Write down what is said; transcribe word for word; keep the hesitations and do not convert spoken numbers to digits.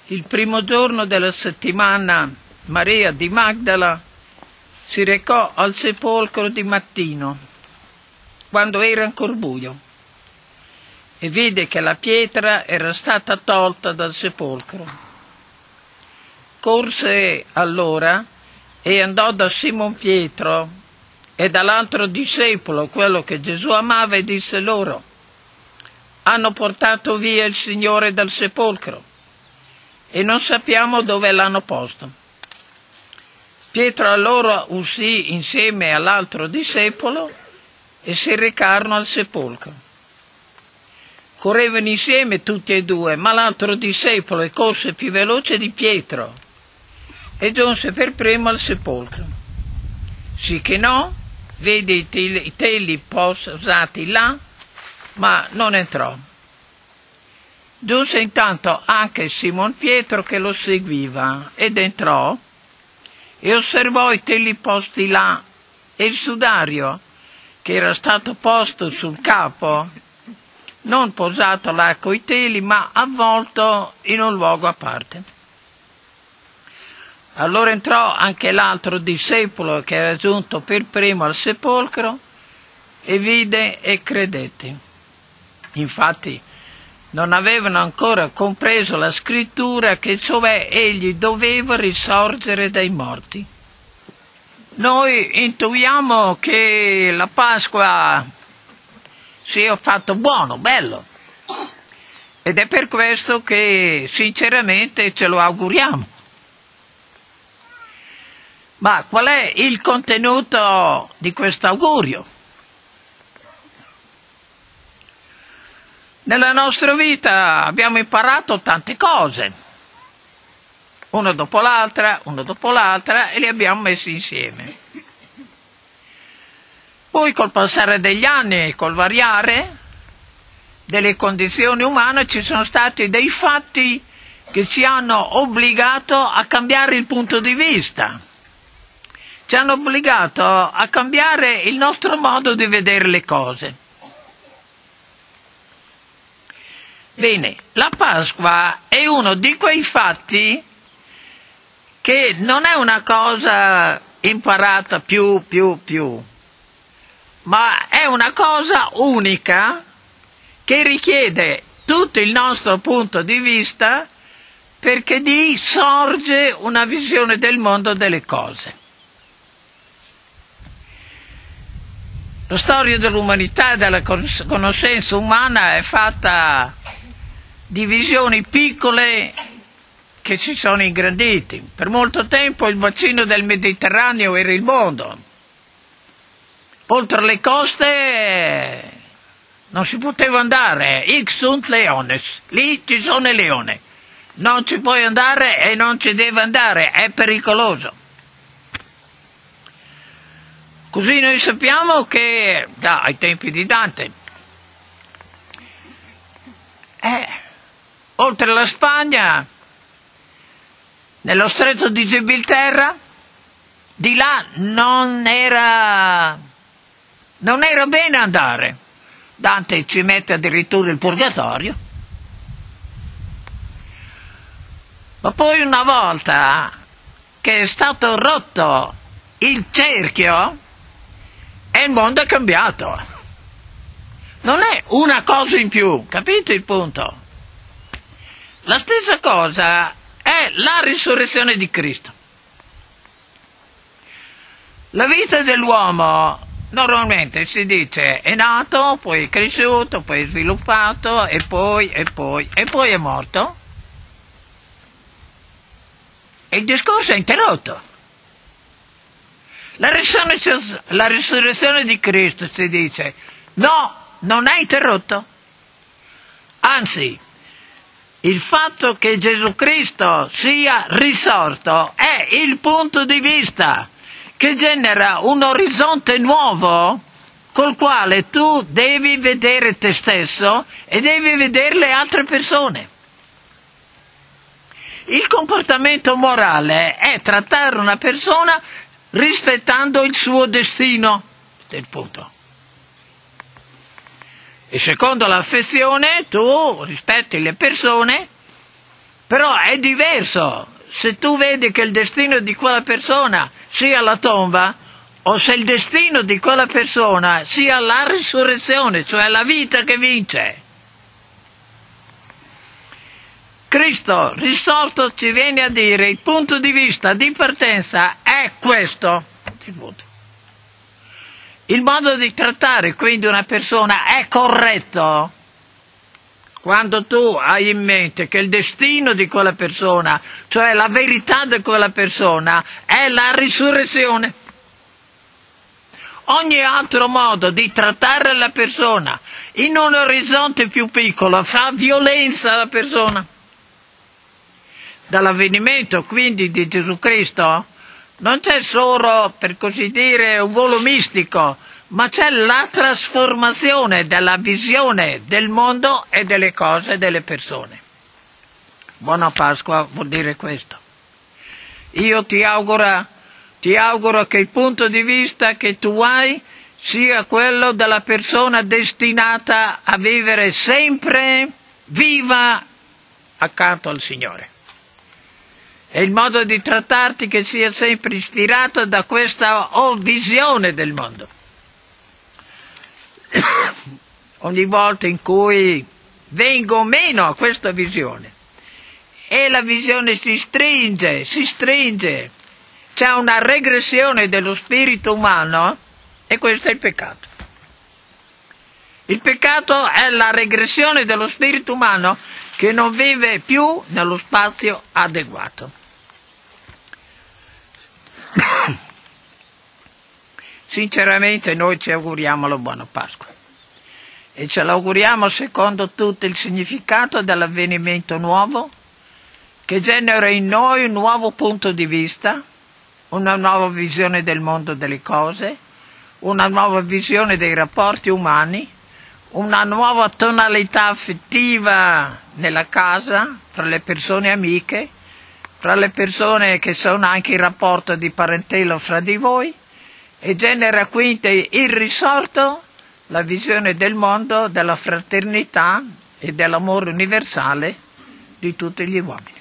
Il primo giorno della settimana Maria di Magdala si recò al sepolcro di mattino, quando era ancor buio, e vide che la pietra era stata tolta dal sepolcro. Corse allora e andò da Simon Pietro e dall'altro discepolo, quello che Gesù amava, e disse loro: hanno portato via il Signore dal sepolcro e non sappiamo dove l'hanno posto. Pietro allora uscì insieme all'altro discepolo e si recarono al sepolcro. Correvano insieme tutti e due, ma l'altro discepolo corse più veloce di Pietro e giunse per primo al sepolcro. Si chinò, vide i teli, i teli posati là, ma non entrò. Giunse intanto anche Simon Pietro che lo seguiva ed entrò e osservò i teli posti là e il sudario che era stato posto sul capo, non posato là coi teli, ma avvolto in un luogo a parte. Allora entrò anche l'altro discepolo che era giunto per primo al sepolcro e vide e credette. Infatti non avevano ancora compreso la scrittura, che cioè egli doveva risorgere dai morti. Noi intuiamo che la Pasqua sia fatto buono, bello, ed è per questo che sinceramente ce lo auguriamo. Ma qual è il contenuto di questo augurio? Nella nostra vita abbiamo imparato tante cose, una dopo l'altra, una dopo l'altra, e le abbiamo messe insieme. Poi col passare degli anni e col variare delle condizioni umane ci sono stati dei fatti che ci hanno obbligato a cambiare il punto di vista, ci hanno obbligato a cambiare il nostro modo di vedere le cose. Bene, la Pasqua è uno di quei fatti che non è una cosa imparata più, più, più, ma è una cosa unica che richiede tutto il nostro punto di vista, perché di sorge una visione del mondo delle cose. La storia dell'umanità e della conoscenza umana è fatta di visioni piccole che si sono ingranditi. Per molto tempo il bacino del Mediterraneo era il mondo. Oltre le coste non si poteva andare. Hic sunt leones. Lì ci sono i leoni. Non ci puoi andare e non ci deve andare, è pericoloso. Così noi sappiamo che, già ai tempi di Dante, eh, oltre la Spagna, nello stretto di Gibilterra, di là non era, non era bene andare. Dante ci mette addirittura il purgatorio. Ma poi una volta che è stato rotto il cerchio, e il mondo è cambiato. Non è una cosa in più, capite il punto? La stessa cosa è la risurrezione di Cristo. La vita dell'uomo normalmente si dice è nato, poi è cresciuto, poi è sviluppato, e poi, e poi, e poi è morto. E il discorso è interrotto. La risurrezione, la risurrezione di Cristo si dice no, non è interrotto. Anzi, il fatto che Gesù Cristo sia risorto è il punto di vista che genera un orizzonte nuovo col quale tu devi vedere te stesso e devi vedere le altre persone. Il comportamento morale è trattare una persona rispettando il suo destino, questo è il punto. E secondo l'affezione tu rispetti le persone Però è diverso se tu vedi che il destino di quella persona sia la tomba, o se il destino di quella persona sia la risurrezione, cioè la vita che vince. Cristo risorto ci viene a dire il punto di vista di partenza è questo. Il modo di trattare quindi una persona è corretto quando tu hai in mente che il destino di quella persona, cioè la verità di quella persona, è la risurrezione. Ogni altro modo di trattare la persona in un orizzonte più piccolo fa violenza alla persona. Dall'avvenimento quindi di Gesù Cristo non c'è solo, per così dire, un volo mistico, ma c'è la trasformazione della visione del mondo e delle cose e delle persone. Buona Pasqua vuol dire questo. Io ti auguro, ti auguro che il punto di vista che tu hai sia quello della persona destinata a vivere sempre viva accanto al Signore. E il modo di trattarti che sia sempre ispirato da questa oh, visione del mondo. Ogni volta in cui vengo meno a questa visione e la visione si stringe, si stringe, c'è una regressione dello spirito umano e questo è il peccato. Il peccato è la regressione dello spirito umano che non vive più nello spazio adeguato. Sinceramente noi ci auguriamo la buona Pasqua e ce l'auguriamo secondo tutto il significato dell'avvenimento nuovo che genera in noi un nuovo punto di vista, una nuova visione del mondo delle cose, una nuova visione dei rapporti umani, una nuova tonalità affettiva nella casa, fra le persone amiche, fra le persone che sono anche in rapporto di parentela fra di voi, e genera quindi il risorto, la visione del mondo, della fraternità e dell'amore universale di tutti gli uomini.